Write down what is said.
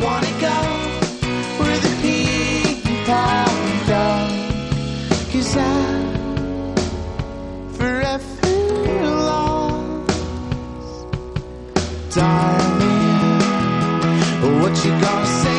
wanna go where the people go, 'cause I'm forever lost. Darling, what you gonna say?